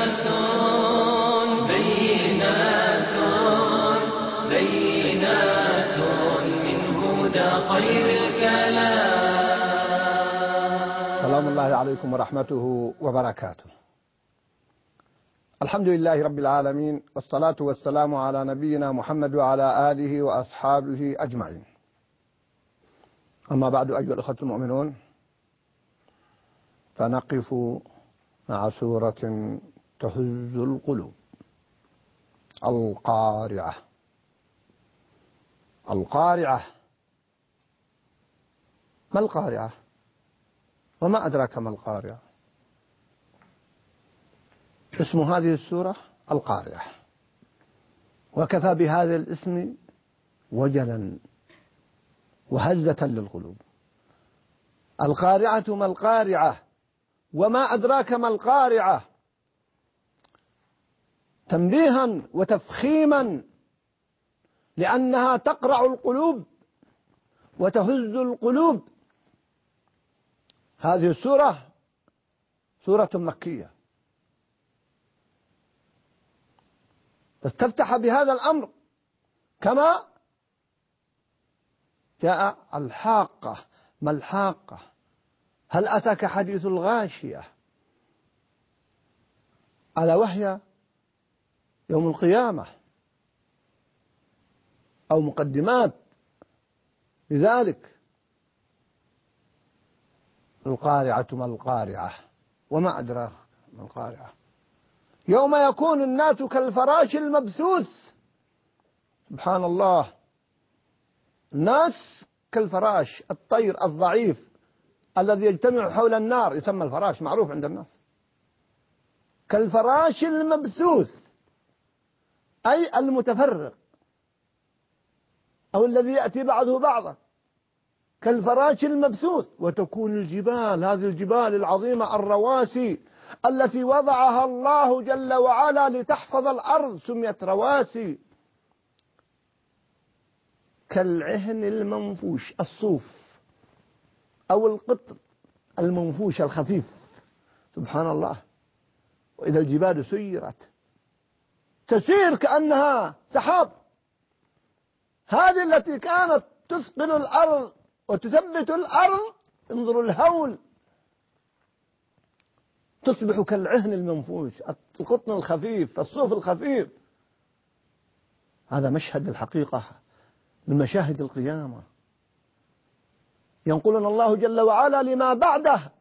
بينات بينات من هدى خير الكلام. سلام الله عليكم ورحمته وبركاته. الحمد لله رب العالمين، والصلاة والسلام على نبينا محمد وعلى آله وأصحابه أجمعين. أما بعد، أيها الأخوة المؤمنون، فنقف مع سورة تهز القلوب، القارعة. القارعة، ما القارعة؟ وما أدراك ما القارعة؟ اسم هذه السورة القارعة، وكفى بهذا الاسم وجلا وهزة للقلوب. القارعة، ما القارعة؟ وما أدراك ما القارعة؟ تنبيها وتفخيما لأنها تقرع القلوب وتهز القلوب. هذه السورة سورة مكية، تفتح بهذا الأمر، كما جاء الحاقة. ما الحاقة؟ هل أتاك حديث الغاشية؟ ألا وهي يوم القيامة، أو مقدمات لذلك. القارعة، ما القارعة؟ وما أدراك ما القارعة؟ يوم يكون الناس كالفراش المبثوث. سبحان الله، الناس كالفراش، الطير الضعيف الذي يجتمع حول النار يسمى الفراش، معروف عند الناس. كالفراش المبثوث أي المتفرق، أو الذي يأتي بعضه بعضا، كالفراش المبثوث. وتكون الجبال، هذه الجبال العظيمة الرواسي التي وضعها الله جل وعلا لتحفظ الأرض سميت رواسي، كالعهن المنفوش، الصوف أو القطن المنفوش الخفيف. سبحان الله. وإذا الجبال سيرت تسير كأنها سحاب. هذه التي كانت تثقل الأرض وتثبت الأرض، انظروا الهول، تصبح كالعهن المنفوش، القطن الخفيف، الصوف الخفيف. هذا مشهد الحقيقة من مشاهد القيامة، ينقلنا الله جل وعلا لما بعده.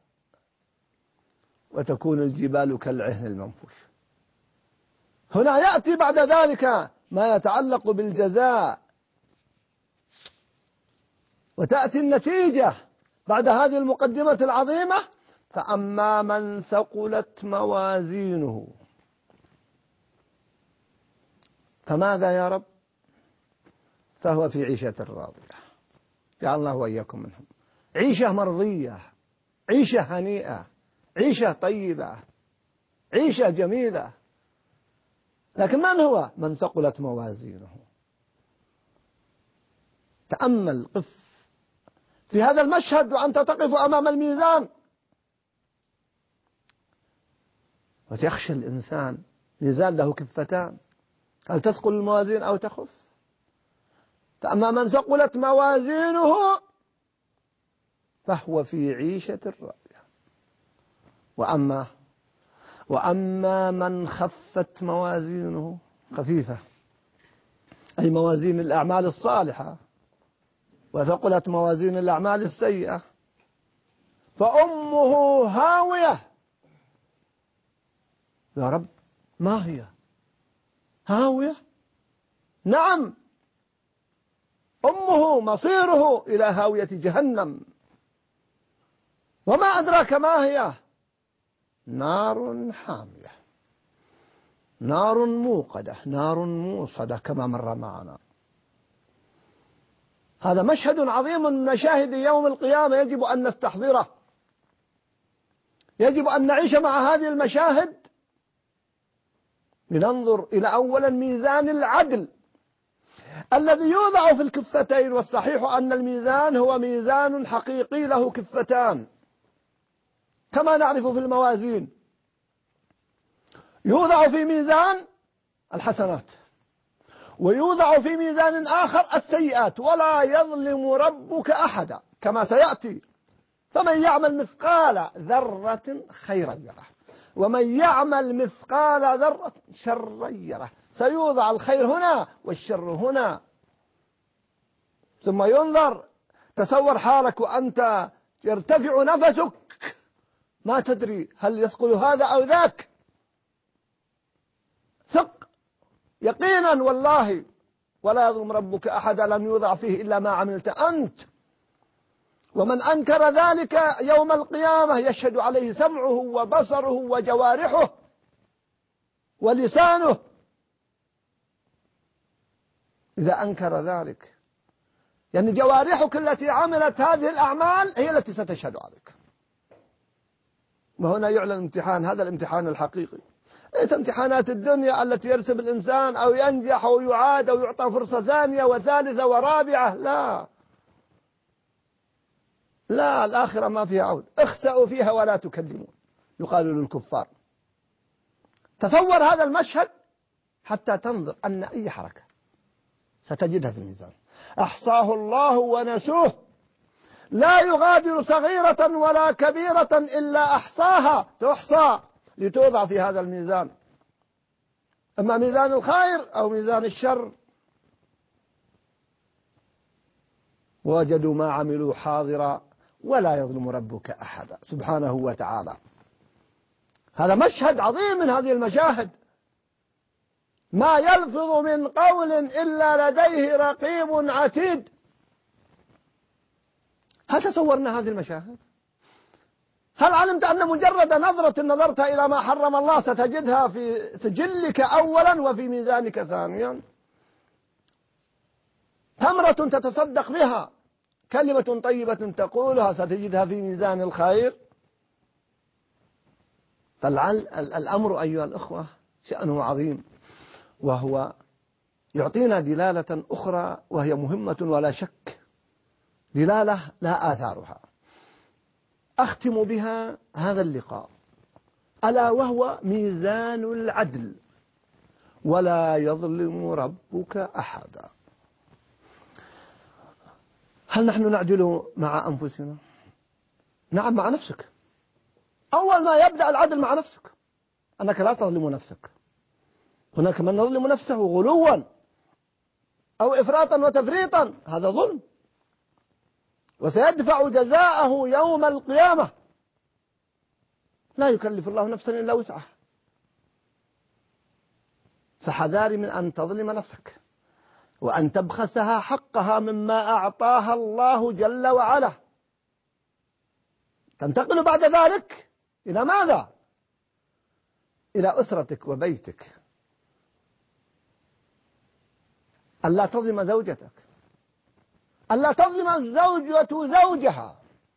وتكون الجبال كالعهن المنفوش. هنا يأتي بعد ذلك ما يتعلق بالجزاء، وتأتي النتيجة بعد هذه المقدمة العظيمة. فأما من ثقلت موازينه فماذا يا رب؟ فهو في عيشة راضية، جعل الله وإياكم منهم. عيشة مرضية، عيشة هنيئة، عيشة طيبة، عيشة جميلة. لكن من هو من ثقلت موازينه؟ تأمل، قف في هذا المشهد وأنت تقف أمام الميزان، وتخشى الإنسان. ميزان له كفتان، هل تثقل الموازين أو تخف؟ فأما من ثقلت موازينه فهو في عيشة راضية. وأما من خفت موازينه، خفيفة أي موازين الأعمال الصالحة، وثقلت موازين الأعمال السيئة، فأمه هاوية. يا رب، ما هي هاوية؟ نعم، أمه مصيره إلى هاوية جهنم. وما أدراك ما هي؟ نار حامية، نار موقدة، نار موصدة، كما مر معنا. هذا مشهد عظيم من مشاهد يوم القيامة، يجب أن نستحضره، يجب أن نعيش مع هذه المشاهد. لننظر إلى أولا ميزان العدل الذي يوضع في الكفتين، والصحيح أن الميزان هو ميزان حقيقي له كفتان كما نعرف في الموازين. يوضع في ميزان الحسنات، ويوضع في ميزان آخر السيئات، ولا يظلم ربك أحدا كما سيأتي. فمن يعمل مثقال ذرة خيرا يره، ومن يعمل مثقال ذرة شرا يره. سيوضع الخير هنا والشر هنا، ثم ينظر. تصور حالك وأنت يرتفع نفسك، ما تدري هل يثقل هذا أو ذاك. ثق يقينا والله، ولا يظلم ربك أحدا، لم يوضع فيه إلا ما عملت أنت. ومن أنكر ذلك يوم القيامة يشهد عليه سمعه وبصره وجوارحه ولسانه. إذا أنكر ذلك يعني جوارحك التي عملت هذه الأعمال هي التي ستشهد عليك. وهنا يعلن الامتحان، هذا الامتحان الحقيقي، ليس امتحانات الدنيا التي يرسب الإنسان أو ينجح أو يعاد أو يعطى فرصة ثانية وثالثة ورابعة. لا، الآخرة ما فيها عود. اخسأوا فيها ولا تكلمون، يقال للكفار. تصور هذا المشهد حتى تنظر أن أي حركة ستجدها في الميزان أحصاه الله ونسوه، لا يغادر صغيرة ولا كبيرة إلا أحصاها، تحصى لتوضع في هذا الميزان، أما ميزان الخير أو ميزان الشر. وجدوا ما عملوا حاضرا ولا يظلم ربك أحدا سبحانه وتعالى. هذا مشهد عظيم من هذه المشاهد. ما يلفظ من قول إلا لديه رقيب عتيد. هل تصورنا هذه المشاهد؟ هل علمت أن مجرد نظرة نظرت إلى ما حرم الله ستجدها في سجلك أولا وفي ميزانك ثانيا؟ تمرة تتصدق بها، كلمة طيبة تقولها ستجدها في ميزان الخير. فالأمر أيها الأخوة شأنه عظيم، وهو يعطينا دلالة أخرى وهي مهمة ولا شك، دلالة لا آثارها. أختم بها هذا اللقاء، ألا وهو ميزان العدل، ولا يظلم ربك أحدا. هل نحن نعدل مع أنفسنا؟ نعم، مع نفسك. أول ما يبدأ العدل مع نفسك، أنك لا تظلم نفسك. هناك من يظلم نفسه غلوا أو إفراطا وتفريطا، هذا ظلم، وسيدفع جزاءه يوم القيامة. لا يكلف الله نفسا إلا وسعها. فحذاري من أن تظلم نفسك وأن تبخسها حقها مما أعطاها الله جل وعلا. تنتقل بعد ذلك إلى ماذا؟ إلى أسرتك وبيتك. ألا تظلم زوجتك، ألا تظلم الزوجة زوجها،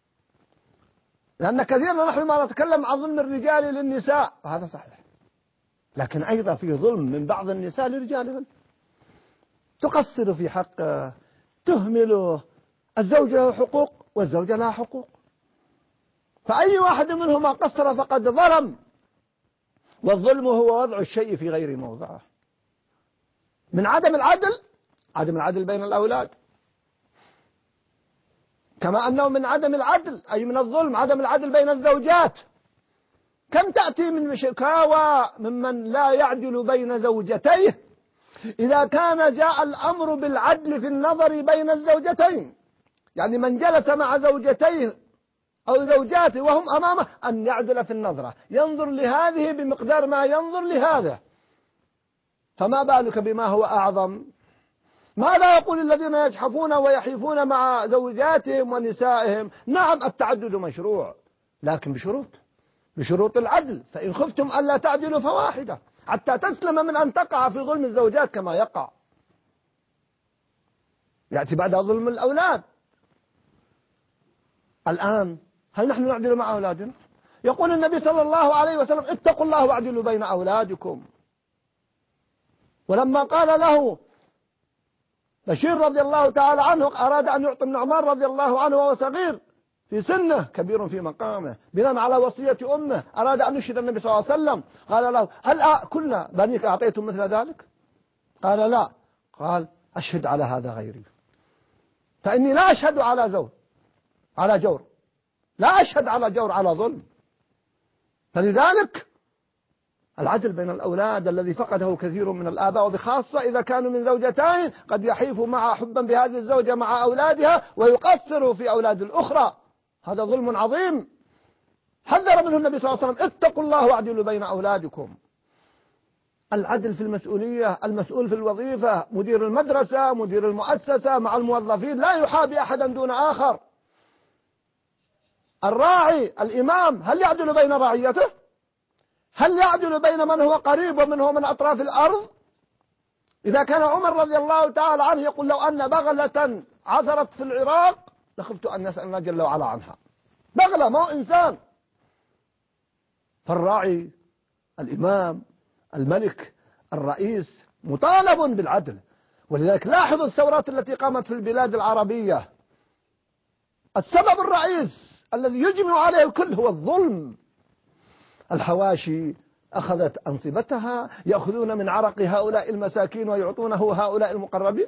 لأن كثيرا نحن ما نتكلم عن ظلم الرجال للنساء، وهذا صحيح، لكن أيضا في ظلم من بعض النساء لرجالهن. تقصر في حقه، تهمله. الزوج له حقوق والزوجة لها حقوق، فأي واحد منهما قصر فقد ظلم. والظلم هو وضع الشيء في غير موضعه. من عدم العدل، عدم العدل بين الأولاد، كما أنه من عدم العدل أي من الظلم عدم العدل بين الزوجات. كم تأتي من شكاوى ممن لا يعدل بين زوجتيه إذا كان جاء الأمر بالعدل في النظر بين الزوجتين، يعني من جلس مع زوجتيه أو زوجاته وهم أمامه أن يعدل في النظرة، ينظر لهذه بمقدار ما ينظر لهذا، فما بالك بما هو أعظم؟ ما لا يقول الذين يجحفون ويحيفون مع زوجاتهم ونسائهم؟ نعم التعدد مشروع، لكن بشروط العدل. فإن خفتم ألا تعدلوا فواحدة، حتى تسلم من أن تقع في ظلم الزوجات كما يقع. يأتي بعدها ظلم الأولاد. الآن هل نحن نعدل مع أولادنا؟ يقول النبي صلى الله عليه وسلم: اتقوا الله واعدلوا بين أولادكم. ولما قال له بشير رضي الله تعالى عنه، أراد أن يعطي النعمان رضي الله عنه وهو صغير في سنه كبير في مقامه، بناء على وصية أمه أراد أن يشهد النبي صلى الله عليه وسلم، قال له هل كنا بنيك أعطيتم مثل ذلك؟ قال لا. قال أشهد على هذا غيري، فإني لا أشهد على جور، لا أشهد على جور على ظلم. فلذلك العدل بين الأولاد الذي فقده كثير من الآباء، وبخاصة إذا كانوا من زوجتين قد يحيف مع حبا بهذه الزوجة مع أولادها ويقصر في أولاد الأخرى، هذا ظلم عظيم حذر منه النبي صلى الله عليه وسلم: اتقوا الله واعدلوا بين أولادكم. العدل في المسؤولية، المسؤول في الوظيفة، مدير المدرسة، مدير المؤسسة مع الموظفين، لا يحابي أحدا دون آخر. الراعي الإمام هل يعدل بين رعيته؟ هل يعدل بين من هو قريب ومن هو من أطراف الأرض؟ إذا كان عمر رضي الله تعالى عنه يقول: لو أن بغلة عثرت في العراق لخفت أن يسأل الله جل وعلا عنها. بغلة، ما هو إنسان. فالراعي الإمام الملك الرئيس مطالب بالعدل. ولذلك لاحظوا الثورات التي قامت في البلاد العربية، السبب الرئيس الذي يجمع عليه الكل هو الظلم. الحواشي أخذت أنصبتها، يأخذون من عرق هؤلاء المساكين ويعطونه هؤلاء المقربين،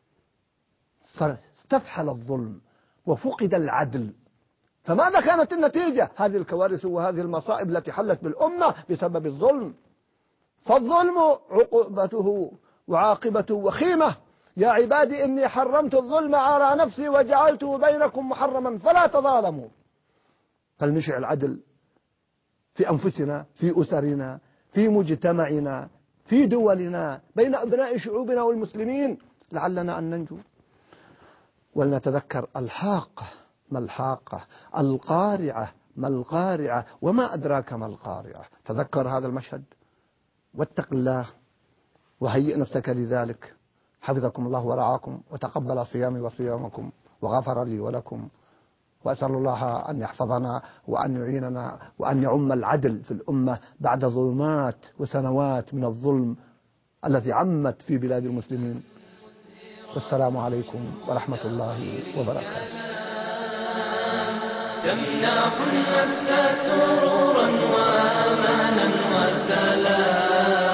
فاستفحل الظلم وفقد العدل. فماذا كانت النتيجة؟ هذه الكوارث وهذه المصائب التي حلت بالأمة بسبب الظلم. فالظلم عقوبته وعاقبته وخيمة. يا عبادي إني حرمت الظلم على نفسي وجعلته بينكم محرما فلا تظالموا. فلنشع العدل في أنفسنا، في أسرنا، في مجتمعنا، في دولنا، بين أبناء شعوبنا والمسلمين، لعلنا أن ننجو. ولنتذكر الحاقة ما الحاقة، القارعة ما القارعة، وما أدراك ما القارعة. تذكر هذا المشهد واتق الله وهيئ نفسك لذلك. حفظكم الله ورعاكم وتقبل صيامي وصيامكم وغفر لي ولكم، وأسأل الله أن يحفظنا وأن يعيننا وأن يعم العدل في الأمة بعد ظلمات وسنوات من الظلم التي عمت في بلاد المسلمين. والسلام عليكم ورحمة الله وبركاته. تمنح النفس سرورا وأمانا وسلام.